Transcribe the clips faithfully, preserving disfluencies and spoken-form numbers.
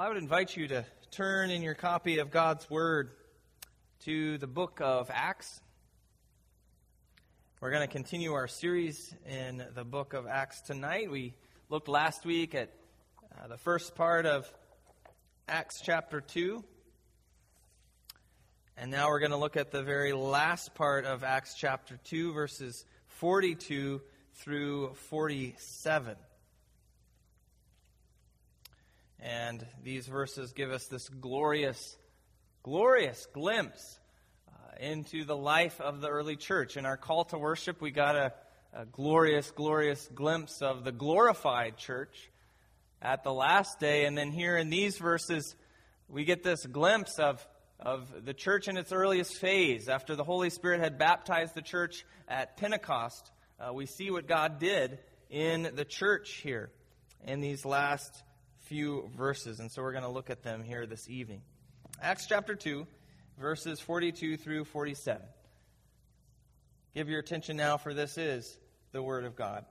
I would invite you to turn in your copy of God's Word to the book of Acts. We're going to continue our series in the book of Acts tonight. We looked last week at uh, the first part of Acts chapter two. And now we're going to look at the very last part of Acts chapter two, verses forty-two through forty-seven. And these verses give us this glorious, glorious glimpse uh, into the life of the early church. In our call to worship, we got a, a glorious, glorious glimpse of the glorified church at the last day. And then here in these verses, we get this glimpse of, of the church in its earliest phase. After the Holy Spirit had baptized the church at Pentecost, uh, we see what God did in the church here in these last few verses, and so we're going to look at them here this evening. Acts chapter two, verses forty-two through forty-seven. Give your attention now, for this is the Word of God.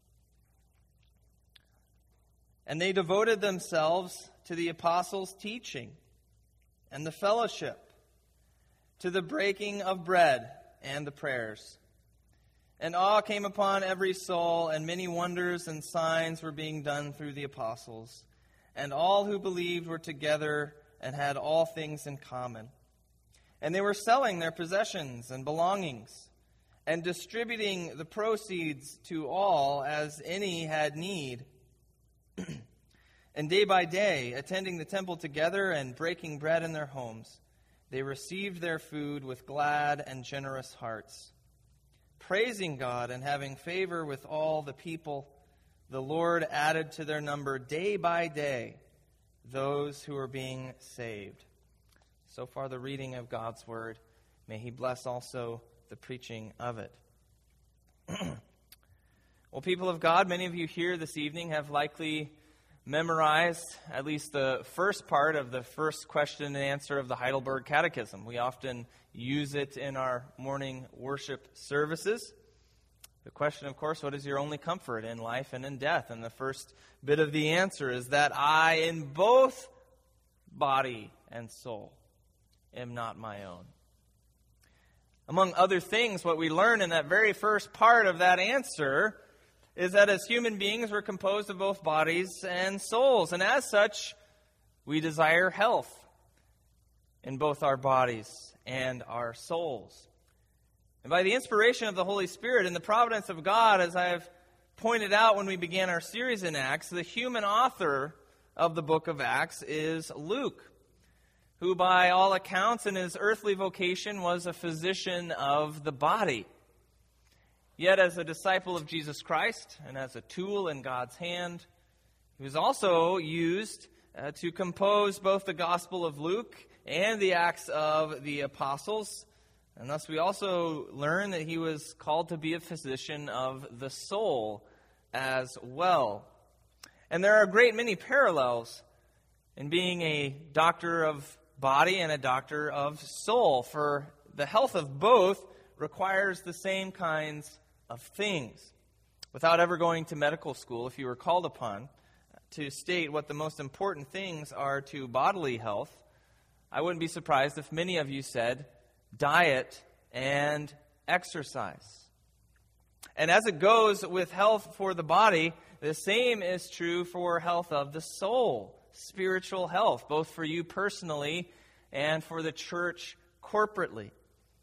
And they devoted themselves to the apostles' teaching and the fellowship, to the breaking of bread and the prayers. And awe came upon every soul, and many wonders and signs were being done through the apostles. And all who believed were together and had all things in common. And they were selling their possessions and belongings and distributing the proceeds to all as any had need. And day by day, attending the temple together and breaking bread in their homes, they received their food with glad and generous hearts, praising God and having favor with all the people. The Lord added to their number day by day those who are being saved. So far the reading of God's Word. May He bless also the preaching of it. Well, people of God, many of you here this evening have likely memorized at least the first part of the first question and answer of the Heidelberg Catechism. We often use it in our morning worship services. The question, of course, what is your only comfort in life and in death? And the first bit of the answer is that I, in both body and soul, am not my own. Among other things, what we learn in that very first part of that answer is that as human beings, we're composed of both bodies and souls. And as such, we desire health in both our bodies and our souls. And by the inspiration of the Holy Spirit and the providence of God, as I have pointed out when we began our series in Acts, the human author of the book of Acts is Luke, who by all accounts in his earthly vocation was a physician of the body. Yet as a disciple of Jesus Christ and as a tool in God's hand, he was also used uh, to compose both the Gospel of Luke and the Acts of the Apostles. And thus we also learn that he was called to be a physician of the soul as well. And there are a great many parallels in being a doctor of body and a doctor of soul, for the health of both requires the same kinds of things. Without ever going to medical school, if you were called upon to state what the most important things are to bodily health, I wouldn't be surprised if many of you said diet and exercise. And as it goes with health for the body, the same is true for health of the soul, spiritual health, both for you personally and for the church corporately.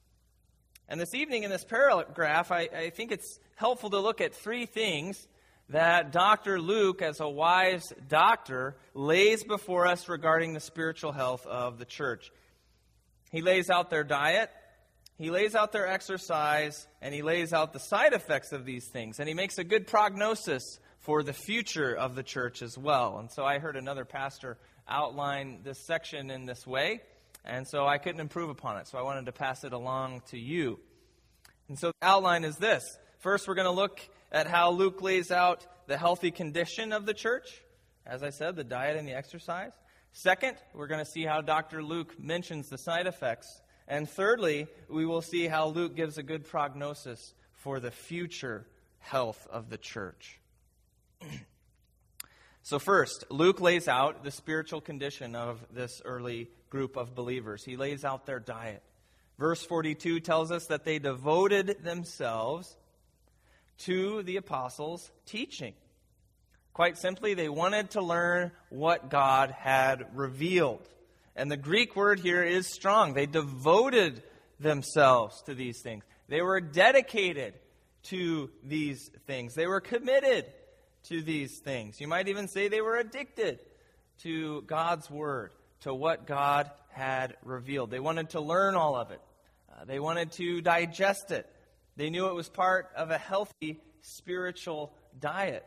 And this evening in this paragraph, I, I think it's helpful to look at three things that Doctor Luke, as a wise doctor, lays before us regarding the spiritual health of the church. He lays out their diet, he lays out their exercise, and he lays out the side effects of these things. And he makes a good prognosis for the future of the church as well. And so I heard another pastor outline this section in this way, and so I couldn't improve upon it. So I wanted to pass it along to you. And so the outline is this. First, we're going to look at how Luke lays out the healthy condition of the church. As I said, the diet and the exercise. Second, we're going to see how Doctor Luke mentions the side effects. And thirdly, we will see how Luke gives a good prognosis for the future health of the church. So first, Luke lays out the spiritual condition of this early group of believers. He lays out their diet. Verse forty-two tells us that they devoted themselves to the apostles' teaching. Quite simply, they wanted to learn what God had revealed. And the Greek word here is strong. They devoted themselves to these things. They were dedicated to these things. They were committed to these things. You might even say they were addicted to God's word, to what God had revealed. They wanted to learn all of it. Uh, they wanted to digest it. They knew it was part of a healthy spiritual diet.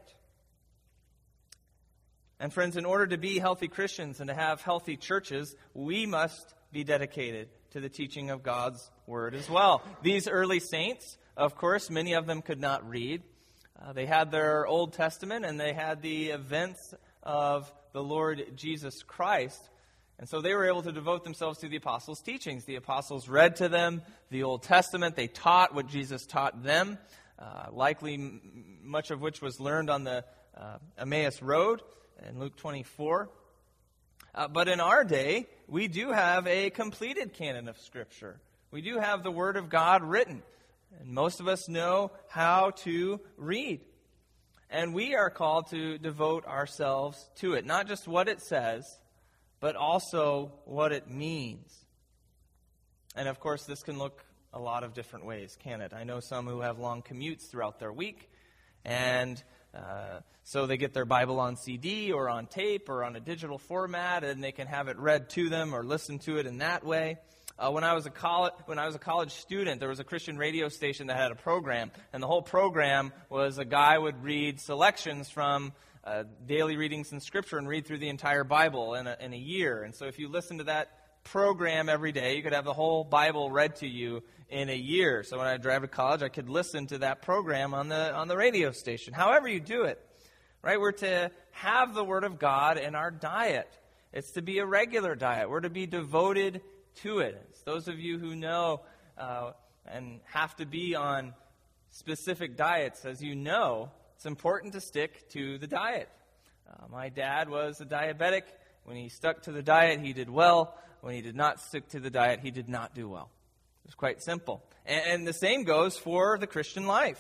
And friends, in order to be healthy Christians and to have healthy churches, we must be dedicated to the teaching of God's word as well. These early saints, of course, many of them could not read. Uh, they had their Old Testament and they had the events of the Lord Jesus Christ. And so they were able to devote themselves to the apostles' teachings. The apostles read to them the Old Testament. They taught what Jesus taught them, uh, likely m- much of which was learned on the uh, Emmaus Road in Luke twenty-four. Uh, but in our day, we do have a completed canon of Scripture. We do have the Word of God written. And most of us know how to read. And we are called to devote ourselves to it. Not just what it says, but also what it means. And of course, this can look a lot of different ways, can it? I know some who have long commutes throughout their week. And uh, so they get their Bible on C D or on tape or on a digital format, and they can have it read to them or listen to it in that way. Uh, when I was a college when I was a college student, there was a Christian radio station that had a program, and the whole program was a guy would read selections from uh, daily readings in Scripture and read through the entire Bible in a, in a year. And so, if you listen to that program every day, you could have the whole Bible read to you in a year. So when I drive to college, I could listen to that program on the on the radio station. However you do it, right? We're to have the Word of God in our diet. It's to be a regular diet. We're to be devoted to it. It's those of you who know uh, and have to be on specific diets, as you know, it's important to stick to the diet. Uh, my dad was a diabetic. When he stuck to the diet, he did well. When he did not stick to the diet, he did not do well. It was quite simple. And, and the same goes for the Christian life.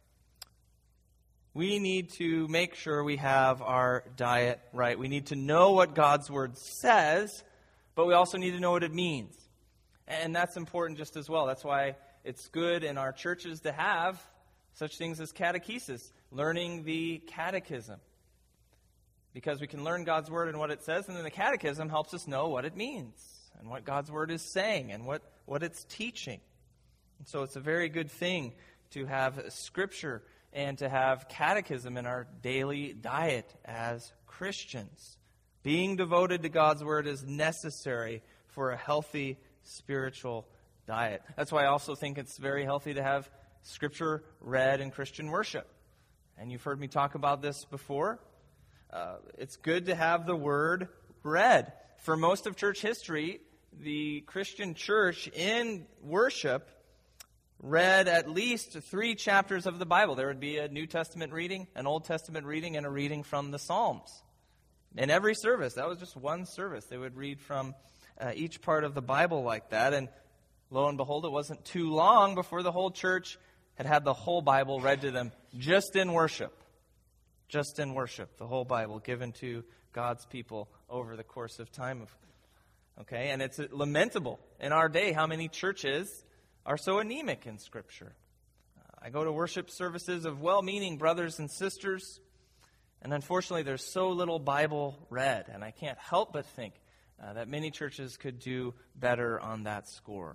We need to make sure we have our diet right. We need to know what God's Word says, but we also need to know what it means. And that's important just as well. That's why it's good in our churches to have such things as catechesis, learning the catechism. Because we can learn God's Word and what it says, and then the catechism helps us know what it means and what God's Word is saying and what, what it's teaching. And so it's a very good thing to have Scripture and to have catechism in our daily diet as Christians. Being devoted to God's Word is necessary for a healthy spiritual diet. That's why I also think it's very healthy to have Scripture read in Christian worship. And you've heard me talk about this before. Uh, it's good to have the Word read. For most of church history, the Christian church in worship read at least three chapters of the Bible. There would be a New Testament reading, an Old Testament reading, and a reading from the Psalms. In every service, that was just one service. They would read from uh, each part of the Bible like that. And lo and behold, it wasn't too long before the whole church had had the whole Bible read to them just in worship. Just in worship, the whole Bible given to God's people over the course of time. Okay, and it's lamentable in our day how many churches are so anemic in Scripture. Uh, I go to worship services of well-meaning brothers and sisters, and unfortunately there's so little Bible read, and I can't help but think uh, that many churches could do better on that score.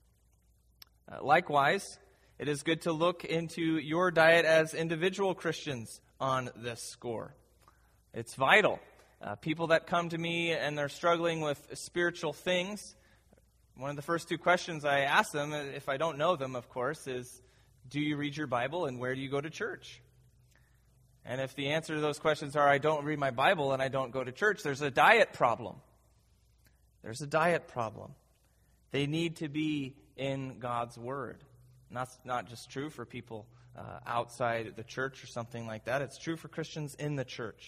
Uh, likewise, it is good to look into your diet as individual Christians on this score. It's vital. Uh, people that come to me and they're struggling with spiritual things, one of the first two questions I ask them, if I don't know them, of course, is, do you read your Bible and where do you go to church? And if the answer to those questions are, I don't read my Bible and I don't go to church, there's a diet problem. There's a diet problem. They need to be in God's Word. And that's not just true for people Uh, outside the church or something like that. It's true for Christians in the church.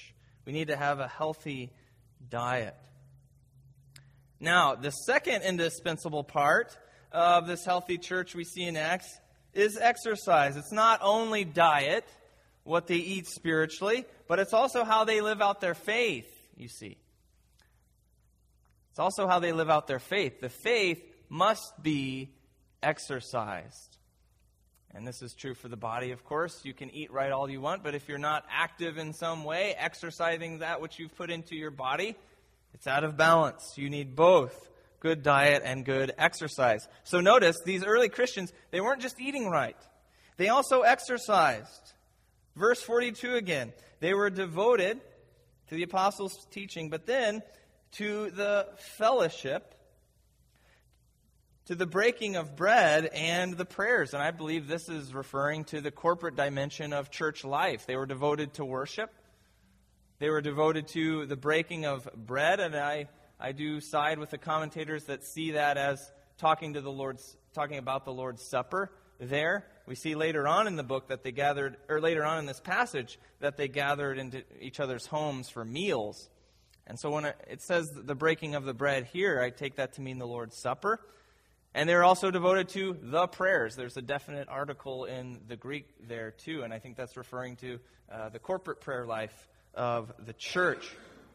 We need to have a healthy diet. Now, the second indispensable part of this healthy church we see in Acts is exercise. It's not only diet, what they eat spiritually, but it's also how they live out their faith, you see. It's also how they live out their faith. The faith must be exercised. And this is true for the body, of course. You can eat right all you want, but if you're not active in some way, exercising that which you've put into your body, it's out of balance. You need both good diet and good exercise. So notice, these early Christians, they weren't just eating right. They also exercised. Verse forty-two again. They were devoted to the apostles' teaching, but then to the fellowship, to the breaking of bread and the prayers. And I believe this is referring to the corporate dimension of church life. They were devoted to worship. They were devoted to the breaking of bread, and I, I do side with the commentators that see that as talking to the Lord's, talking about the Lord's Supper there. We see later on in the book that they gathered, or later on in this passage, that they gathered into each other's homes for meals. And so when it says the breaking of the bread here, I take that to mean the Lord's Supper. And they're also devoted to the prayers. There's a definite article in the Greek there too, and I think that's referring to uh, the corporate prayer life of the church.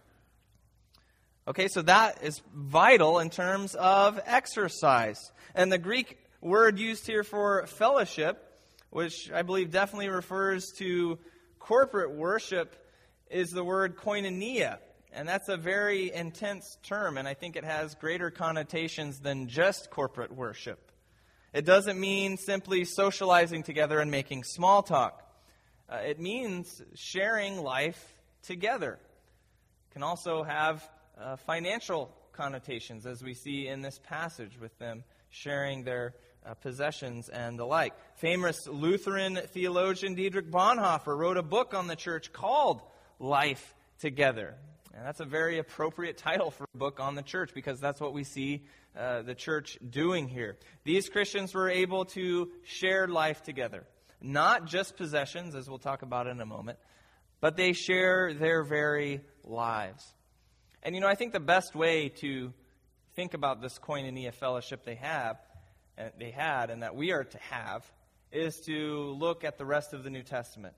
Okay, so that is vital in terms of exercise. And the Greek word used here for fellowship, which I believe definitely refers to corporate worship, is the word koinonia. And that's a very intense term, and I think it has greater connotations than just corporate worship. It doesn't mean simply socializing together and making small talk. Uh, it means sharing life together. It can also have uh, financial connotations, as we see in this passage, with them sharing their uh, possessions and the like. Famous Lutheran theologian Dietrich Bonhoeffer wrote a book on the church called Life Together. And that's a very appropriate title for a book on the church, because that's what we see uh, the church doing here. These Christians were able to share life together. Not just possessions, as we'll talk about in a moment, but they share their very lives. And you know, I think the best way to think about this koinonia fellowship they have, and they had, and that we are to have, is to look at the rest of the New Testament.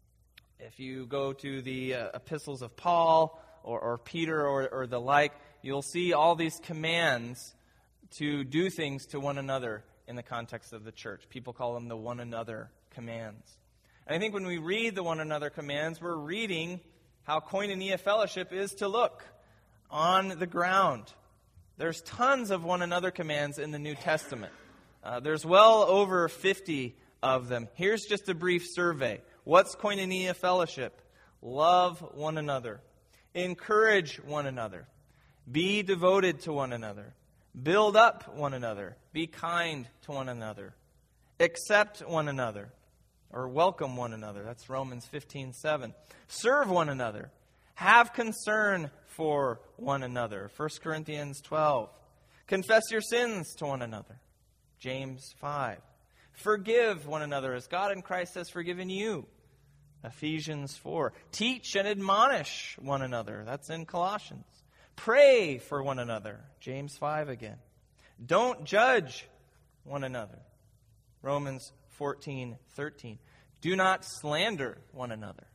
If you go to the uh, epistles of Paul, Or, or Peter or, or the like, you'll see all these commands to do things to one another in the context of the church. People call them the one another commands. And I think when we read the one another commands, we're reading how koinonia fellowship is to look on the ground. There's tons of one another commands in the New Testament. Uh, there's well over fifty of them. Here's just a brief survey. What's koinonia fellowship? Love one another. Encourage one another. Be devoted to one another. Build up one another. Be kind to one another. Accept one another. Or welcome one another. That's Romans fifteen seven. Serve one another. Have concern for one another. First Corinthians twelve. Confess your sins to one another. James five. Forgive one another as God in Christ has forgiven you. Ephesians four. Teach and admonish one another. That's in Colossians. Pray for one another. James five again. Don't judge one another. Romans fourteen thirteen. Do not slander one another.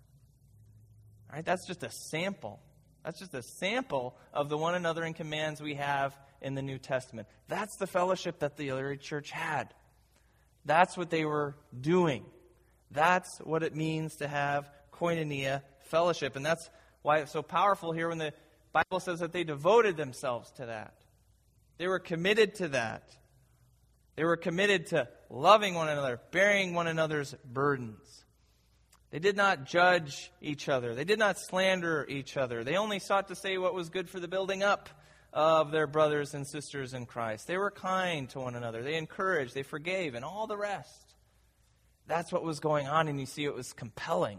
All right, that's just a sample. That's just a sample of the one another and commands we have in the New Testament. That's the fellowship that the early church had. That's what they were doing. That's what it means to have koinonia fellowship. And that's why it's so powerful here when the Bible says that they devoted themselves to that. They were committed to that. They were committed to loving one another, bearing one another's burdens. They did not judge each other. They did not slander each other. They only sought to say what was good for the building up of their brothers and sisters in Christ. They were kind to one another. They encouraged, they forgave, and all the rest. That's what was going on, and you see it was compelling.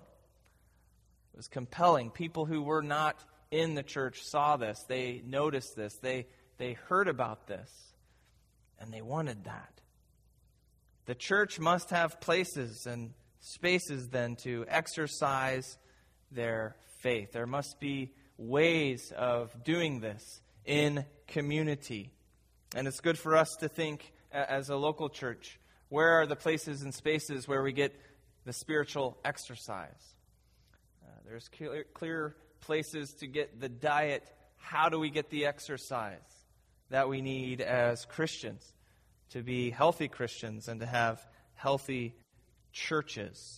It was compelling. People who were not in the church saw this. They noticed this. They, they heard about this, and they wanted that. The church must have places and spaces then to exercise their faith. There must be ways of doing this in community. And it's good for us to think as a local church, where are the places and spaces where we get the spiritual exercise? Uh, there's clear, clear places to get the diet. How do we get the exercise that we need as Christians to be healthy Christians and to have healthy churches?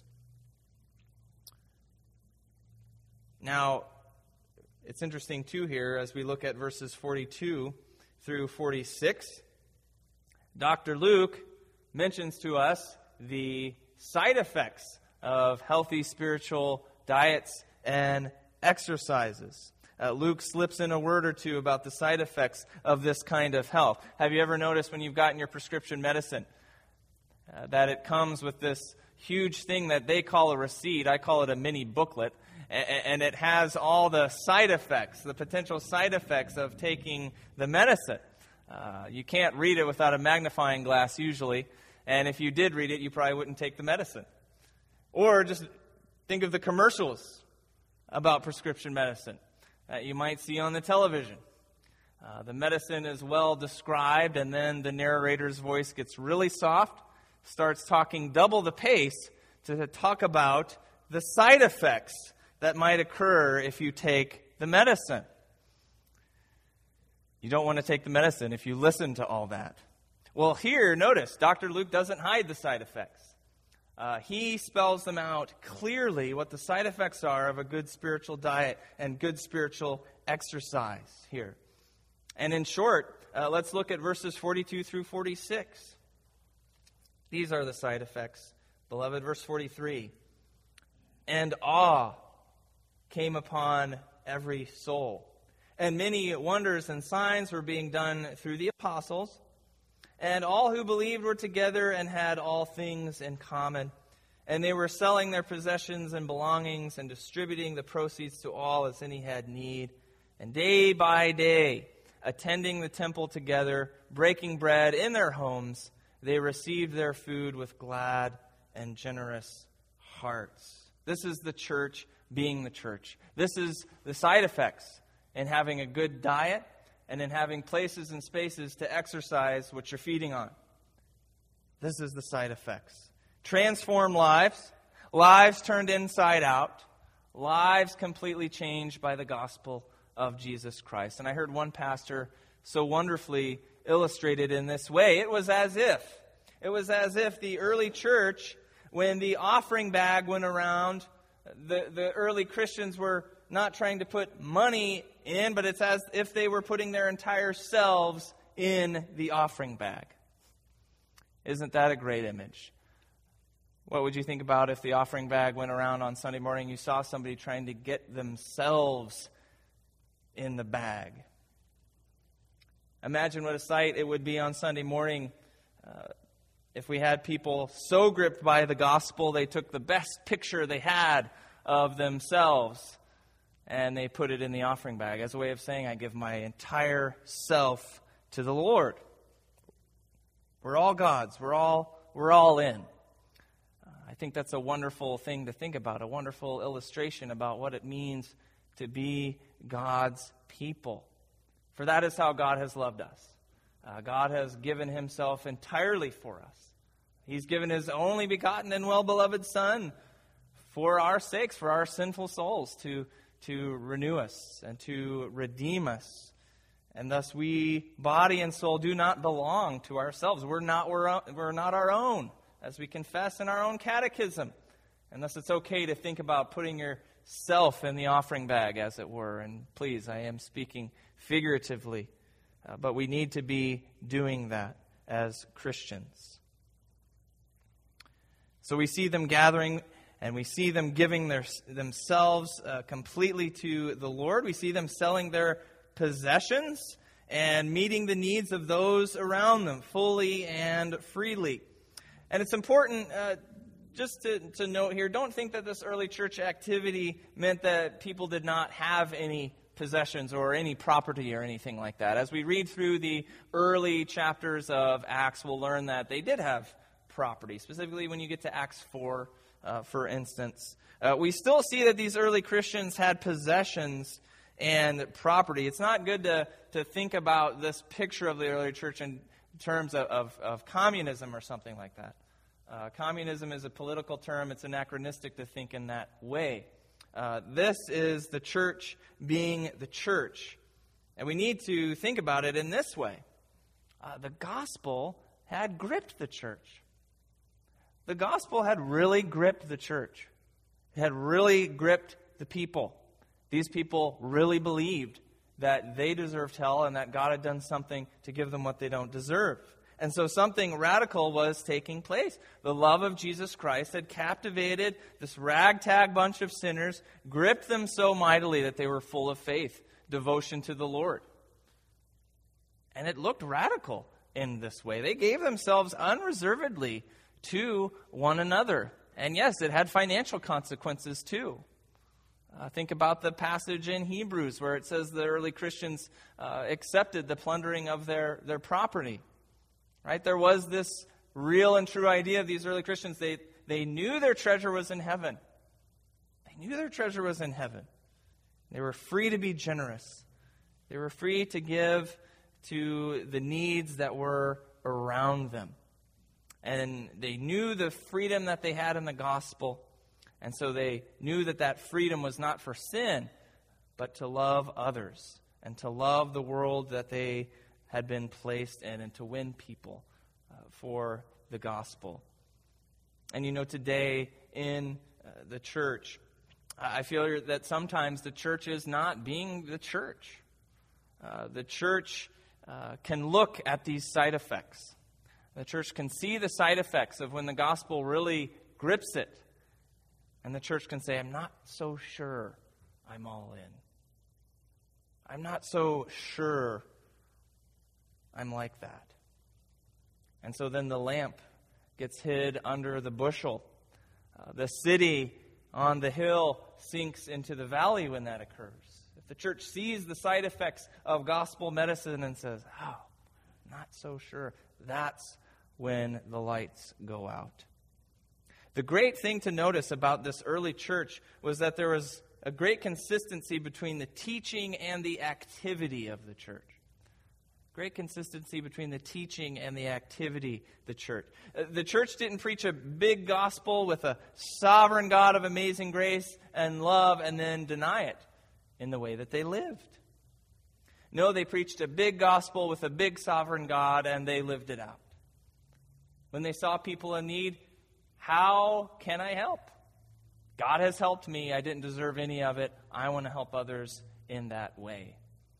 Now, it's interesting too here as we look at verses forty-two through forty-six. Doctor Luke mentions to us the side effects of healthy spiritual diets and exercises. Uh, Luke slips in a word or two about the side effects of this kind of health. Have you ever noticed when you've gotten your prescription medicine uh, that it comes with this huge thing that they call a receipt? I call it a mini booklet. And it has all the side effects, the potential side effects of taking the medicine. Uh, you can't read it without a magnifying glass usually. And if you did read it, you probably wouldn't take the medicine. Or just think of the commercials about prescription medicine that you might see on the television. Uh, the medicine is well described, and then the narrator's voice gets really soft, starts talking double the pace to talk about the side effects that might occur if you take the medicine. You don't want to take the medicine if you listen to all that. Well, here, notice, Doctor Luke doesn't hide the side effects. Uh, he spells them out clearly, what the side effects are of a good spiritual diet and good spiritual exercise here. And in short, uh, let's look at verses forty-two through forty-six. These are the side effects. Beloved, verse forty-three. And awe came upon every soul. And many wonders and signs were being done through the apostles. And all who believed were together and had all things in common. And they were selling their possessions and belongings and distributing the proceeds to all as any had need. And day by day, attending the temple together, breaking bread in their homes, they received their food with glad and generous hearts. This is the church being the church. This is the side effects in having a good diet and in having places and spaces to exercise what you're feeding on. This is the side effects. Transform lives, lives turned inside out, lives completely changed by the gospel of Jesus Christ. And I heard one pastor so wonderfully illustrated in this way. It was as if, it was as if the early church, when the offering bag went around, the, the early Christians were not trying to put money in, but it's as if they were putting their entire selves in the offering bag. Isn't that a great image? What would you think about if the offering bag went around on Sunday morning, you saw somebody trying to get themselves in the bag? Imagine what a sight it would be on Sunday morning uh, if we had people so gripped by the gospel they took the best picture they had of themselves and they put it in the offering bag as a way of saying, I give my entire self to the Lord. We're all God's. We're all, we're all in. Uh, I think that's a wonderful thing to think about, a wonderful illustration about what it means to be God's people. For that is how God has loved us. Uh, God has given himself entirely for us. He's given his only begotten and well-beloved Son for our sakes, for our sinful souls, to, to renew us and to redeem us. And thus we, body and soul, do not belong to ourselves. We're not, we're, we're not our own, as we confess in our own catechism. And thus it's okay to think about putting yourself in the offering bag, as it were. And please, I am speaking figuratively. Uh, but we need to be doing that as Christians. So we see them gathering, and we see them giving their, themselves uh, completely to the Lord. We see them selling their possessions and meeting the needs of those around them fully and freely. And it's important uh, just to, to note here, don't think that this early church activity meant that people did not have any possessions or any property or anything like that. As we read through the early chapters of Acts, we'll learn that they did have property. Specifically, when you get to Acts four, uh, for instance. Uh, we still see that these early Christians had possessions and property. It's not good to, to think about this picture of the early church in terms of, of, of communism or something like that. Uh, communism is a political term. It's anachronistic to think in that way. Uh, this is the church being the church. And we need to think about it in this way. Uh, the gospel had gripped the church. The gospel had really gripped the church. It had really gripped the people. These people really believed that they deserved hell and that God had done something to give them what they don't deserve. And so something radical was taking place. The love of Jesus Christ had captivated this ragtag bunch of sinners, gripped them so mightily that they were full of faith, devotion to the Lord. And it looked radical in this way. They gave themselves unreservedly to one another. And yes, it had financial consequences too. Uh, think about the passage in Hebrews where it says the early Christians uh, accepted the plundering of their, their property. Right? There was this real and true idea of these early Christians. They, they knew their treasure was in heaven. They knew their treasure was in heaven. They were free to be generous. They were free to give to the needs that were around them. And they knew the freedom that they had in the gospel. And so they knew that that freedom was not for sin, but to love others and to love the world that they had been placed in and to win people uh, for the gospel. And you know, today in uh, the church, I feel that sometimes the church is not being the church. Uh, the church uh, can look at these side effects. The church can see the side effects of when the gospel really grips it. And the church can say, I'm not so sure I'm all in. I'm not so sure I'm like that. And so then the lamp gets hid under the bushel. Uh, the city on the hill sinks into the valley when that occurs. If the church sees the side effects of gospel medicine and says, oh, not so sure, that's when the lights go out. The great thing to notice about this early church was that there was a great consistency between the teaching and the activity of the church. Great consistency between the teaching and the activity of the church. The church didn't preach a big gospel with a sovereign God of amazing grace and love and then deny it in the way that they lived. No, they preached a big gospel with a big sovereign God and they lived it out. When they saw people in need, how can I help? God has helped me. I didn't deserve any of it. I want to help others in that way.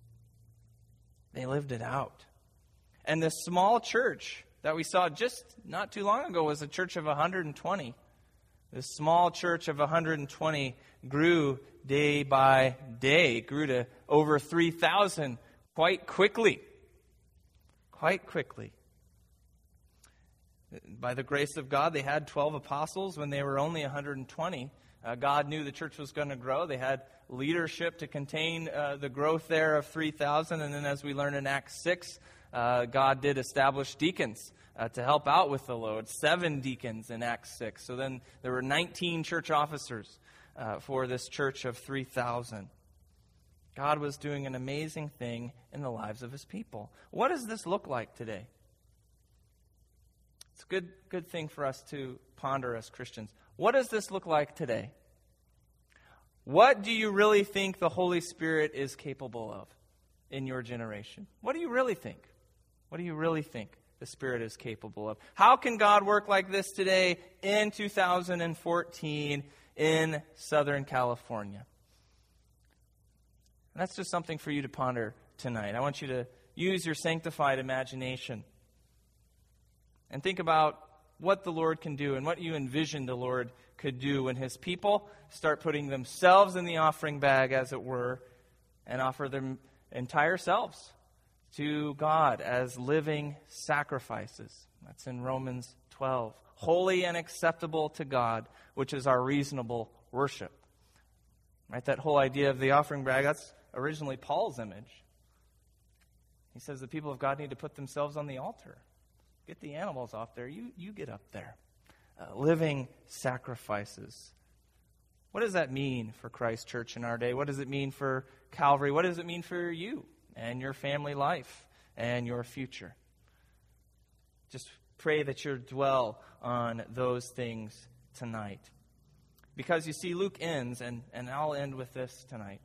They lived it out. And this small church that we saw just not too long ago was a church of one hundred twenty. This small church of one hundred twenty grew day by day, grew to over three thousand quite quickly. Quite quickly. By the grace of God, they had twelve apostles when they were only one hundred twenty. Uh, God knew the church was going to grow. They had leadership to contain uh, the growth there of three thousand. And then as we learn in Acts six, uh, God did establish deacons uh, to help out with the load. Seven deacons in Acts six. So then there were nineteen church officers uh, for this church of three thousand. God was doing an amazing thing in the lives of his people. What does this look like today? It's a good, good thing for us to ponder as Christians. What does this look like today? What do you really think the Holy Spirit is capable of in your generation? What do you really think? What do you really think the Spirit is capable of? How can God work like this today in two thousand fourteen in Southern California? And that's just something for you to ponder tonight. I want you to use your sanctified imagination and think about what the Lord can do and what you envision the Lord could do when his people start putting themselves in the offering bag, as it were, and offer their entire selves to God as living sacrifices. That's in Romans twelve. Holy and acceptable to God, which is our reasonable worship. Right? That whole idea of the offering bag, that's originally Paul's image. He says the people of God need to put themselves on the altar. Get the animals off there. You you get up there. uh, living sacrifices. What does that mean for Christ Church in our day? What does it mean for Calvary? What does it mean for you and your family life and your future? Just pray that you dwell on those things tonight. Because you see, Luke ends, and, and I'll end with this tonight.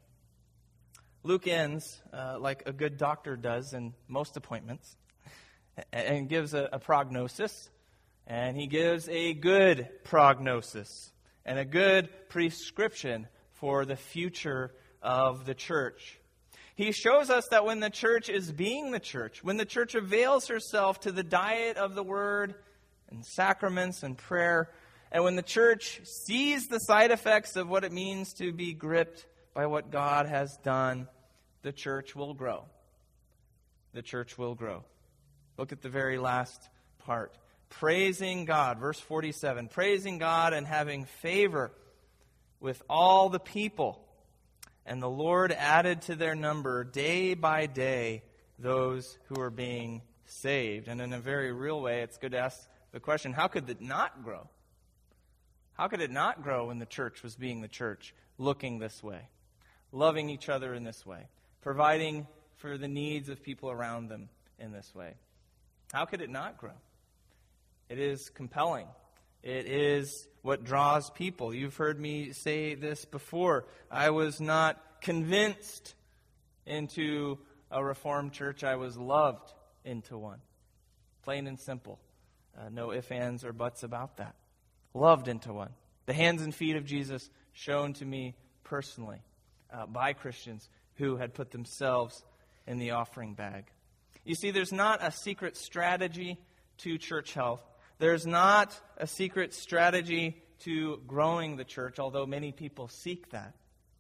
Luke ends uh, like a good doctor does in most appointments, and gives a, a prognosis, and he gives a good prognosis and a good prescription for the future of the church. He shows us that when the church is being the church, when the church avails herself to the diet of the word and sacraments and prayer, and when the church sees the side effects of what it means to be gripped by what God has done, the church will grow. The church will grow. Look at the very last part. Praising God, verse forty-seven. Praising God and having favor with all the people. And the Lord added to their number day by day those who are being saved. And in a very real way, it's good to ask the question, how could it not grow? How could it not grow when the church was being the church, looking this way, loving each other in this way, providing for the needs of people around them in this way? How could it not grow? It is compelling. It is what draws people. You've heard me say this before. I was not convinced into a Reformed church. I was loved into one. Plain and simple. Uh, no ifs, ands, or buts about that. Loved into one. The hands and feet of Jesus shown to me personally uh, by Christians who had put themselves in the offering bag. You see, there's not a secret strategy to church health. There's not a secret strategy to growing the church, although many people seek that.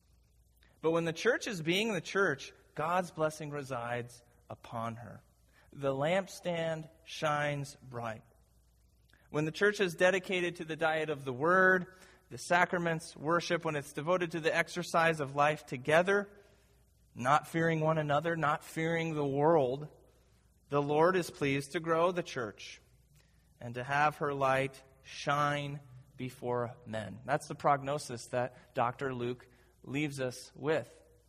But when the church is being the church, God's blessing resides upon her. The lampstand shines bright. When the church is dedicated to the diet of the Word, the sacraments, worship, when it's devoted to the exercise of life together, not fearing one another, not fearing the world, the Lord is pleased to grow the church and to have her light shine before men. That's the prognosis that Doctor Luke leaves us with.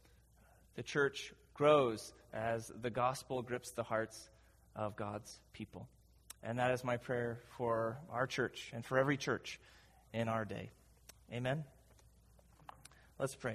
The church grows as the gospel grips the hearts of God's people. And that is my prayer for our church and for every church in our day. Amen. Let's pray.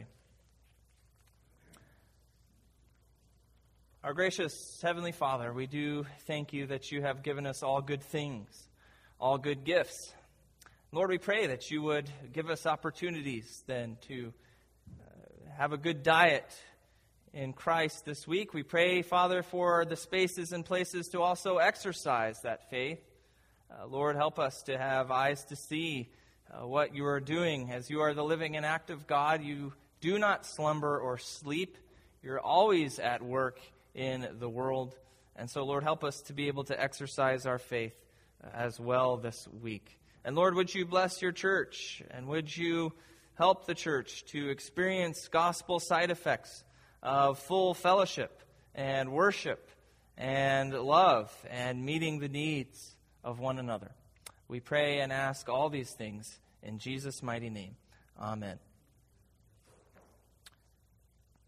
Our gracious Heavenly Father, we do thank you that you have given us all good things, all good gifts. Lord, we pray that you would give us opportunities then to uh, have a good diet in Christ this week. We pray, Father, for the spaces and places to also exercise that faith. Uh, Lord, help us to have eyes to see uh, what you are doing. As you are the living and active God, you do not slumber or sleep. You're always at work in the world. And so, Lord, help us to be able to exercise our faith as well this week. And Lord, would you bless your church? And would you help the church to experience gospel side effects of full fellowship and worship and love and meeting the needs of one another? We pray and ask all these things in Jesus' mighty name. Amen.